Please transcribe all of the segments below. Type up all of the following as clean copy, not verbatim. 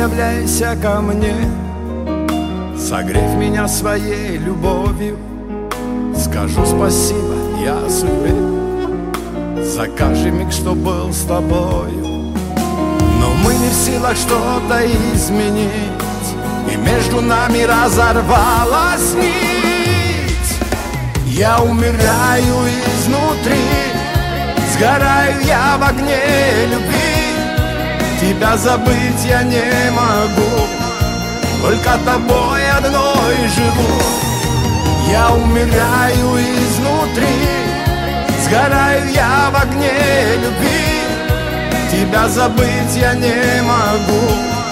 являйся ко мне, согрев меня своей любовью. Скажу спасибо я судьбе за каждый миг, что был с тобою. Но мы не в силах что-то изменить, и между нами разорвалась нить. Я умираю изнутри, сгораю я в огне любви. Тебя забыть я не могу, только тобой одной живу. Я умираю изнутри, сгораю я в огне любви. Тебя забыть я не могу,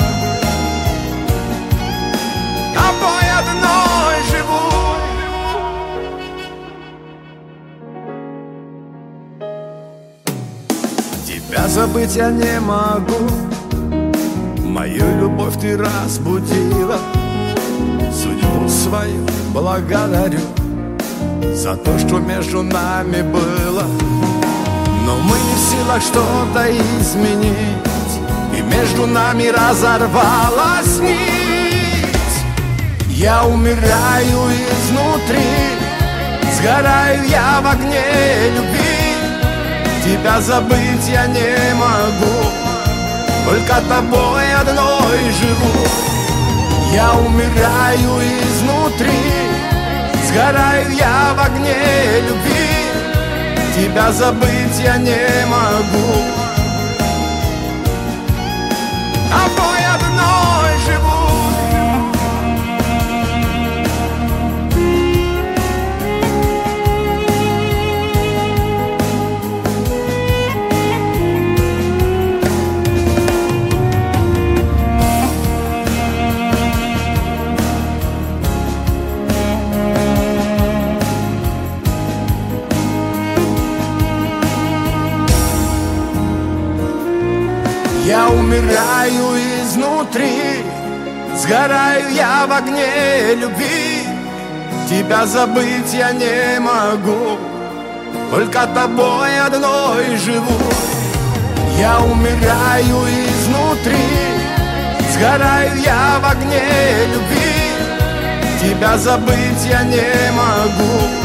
тобой одной живу. Тебя забыть я не могу, мою любовь ты разбудила. Судьбу свою благодарю за то, что между нами было. Но мы не в силах что-то изменить, и между нами разорвалась нить. Я умираю изнутри, сгораю я в огне любви. Тебя забыть я не могу, только тобой одной живу. Я умираю изнутри, сгораю я в огне любви. Тебя забыть я не могу, тобой одной живу. Я умираю изнутри, сгораю я в огне любви. Тебя забыть я не могу, только тобой одной живу. Я умираю изнутри, сгораю я в огне любви. Тебя забыть я не могу,